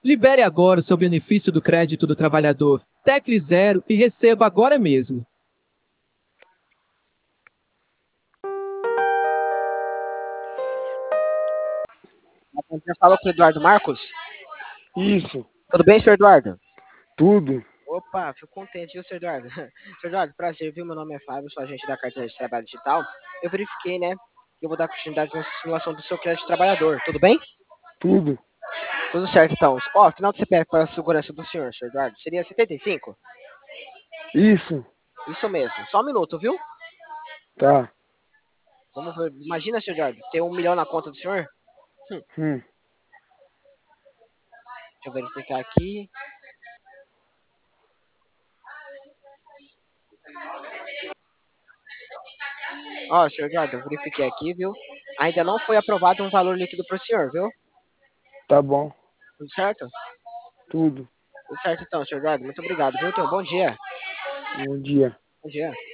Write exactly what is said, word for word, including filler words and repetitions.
Libere agora o seu benefício do crédito do trabalhador. Tecle zero e receba agora mesmo. Já falou com o Eduardo Marcos? Isso. Tudo bem, senhor Eduardo? Tudo. Opa, fico contente, viu, senhor Eduardo? senhor Eduardo, prazer, viu? Meu nome é Fábio, sou agente da Carteira de Trabalho Digital. Eu verifiquei, né, que eu vou dar continuidade na simulação do seu crédito trabalhador. Tudo bem? Tudo. Tudo certo, então. Ó, final do C P F para a segurança do senhor, senhor Eduardo, seria setenta e cinco? Isso. Isso mesmo. Só um minuto, viu? Tá. Vamos ver. Imagina, senhor Eduardo, ter um milhão na conta do senhor? Hum. Hum. Deixa eu verificar aqui. Ó, senhor Eduardo, eu verifiquei aqui, viu? Ainda não foi aprovado um valor líquido para o senhor, viu? Tá bom. Tudo certo? Tudo. Tudo certo então, senhor Eduardo. Muito obrigado, viu? Então, bom dia. Bom dia. Bom dia.